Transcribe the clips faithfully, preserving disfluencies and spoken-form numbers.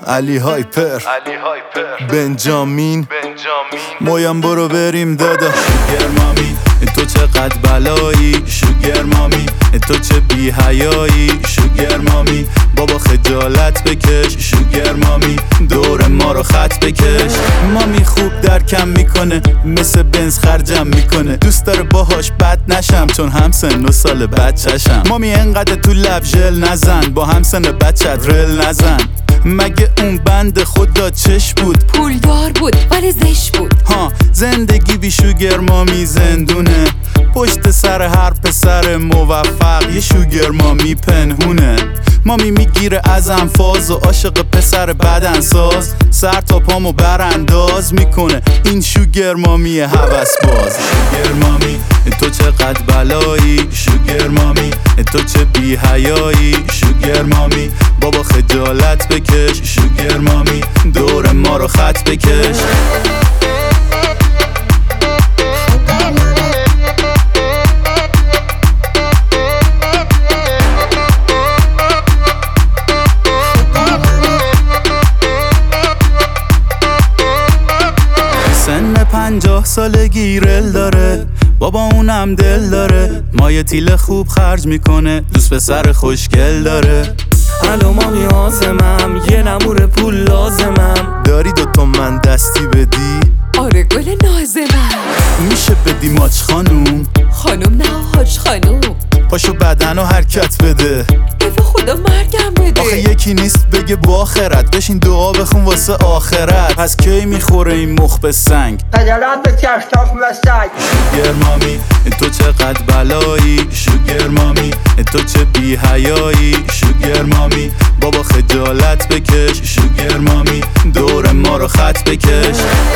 علی هایپر بنجامین مویم برو بریم دادا. شوگر مامی تو چقدر بلایی، شوگر مامی تو چه بی حیایی، شوگر مامی بابا خجالت بکش، شوگر مامی دور ما رو خط بکش. مامی خوب درکم میکنه مثل بنز خرجم میکنه، دوست داره باهاش بد نشم چون هم سن و سال بچه‌شم. مامی انقدر تو لب ژل نزن، با هم سن بچت رل نزن. مگه اون بند خدا چش بود؟ پولدار بود ولی زش بود. ها زندگی بی شوگر مامی زندونه، پشت سر هر پسر موفق یه شوگر مامی پنهونه. مامی میگیره از انفاز و عاشق پسر بدنساز، سر تا پامو برانداز میکنه این شوگر مامی هوس باز. شوگر مامی تو چقدر بلایی، شوگر مامی تو چه بی حیایی، شوگر مامی بابا خجالت بکش، شوگر مامی دور ما رو خط بکش. سن پنجاه سالگی رل داره، بابا اونم دل داره، مایه تیل خوب خرج میکنه، دوست پسر خوشگل داره. الو مامی آزمم، یه نمور پول لازمم، داری دوتا من دستی بدی؟ آره گل نازمم. میشه بدی ماچ خانوم؟ خانوم نه حاج خانوم. پاشو بدن و حرکت بده، به خدا مرگم بده. آخه یکی نیست بگه با آخرت، بشین دعا بخون واسه آخرت. پس کی میخوره این مخ به سنگ؟ خجالت بکش تخم سگ. شوگر مامی تو چقدر بلایی، شوگر مامی تو چه بی حیایی، شوگر مامی بابا خجالت بکش، شوگر مامی دور ما رو خط بکش.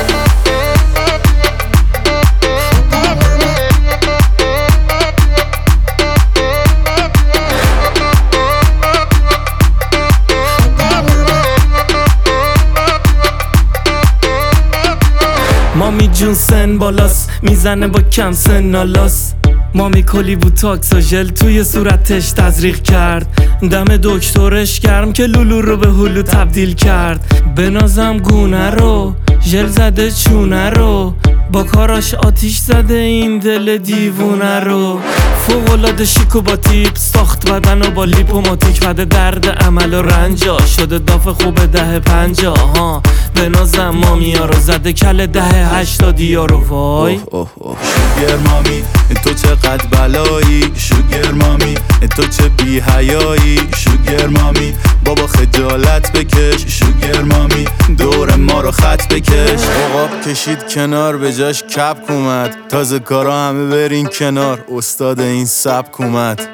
مامی جون سن بالاست، میزنه با کم سن نالاس. مامی کلی بود تاکس و ژل توی صورتش تزریق کرد، دم دکترش گرم که لولو رو به هلو تبدیل کرد. بنازم گونه رو ژل زده چونه رو، با کاراش آتیش زده این دل دیوونه رو. فوق‌العاده شیک و با تیپ ساخت بدن و با لیپوماتیک بده درد عمل و رنجا، شده داف خوب ده پنجا ها. بنازم مامی ها رو زده کل ده هشتادی ها رو وای. شوگر مامی تو چقدر بلایی، شوگر مامی تو چه بی حیایی، شوگر مامی بابا خجالت بکش، شوگر مامی دور ما رو خط بکش. عقاب کشید کنار به جاش کپک اومد، تازه کارا همه برین کنار، استاد این سبک اومد.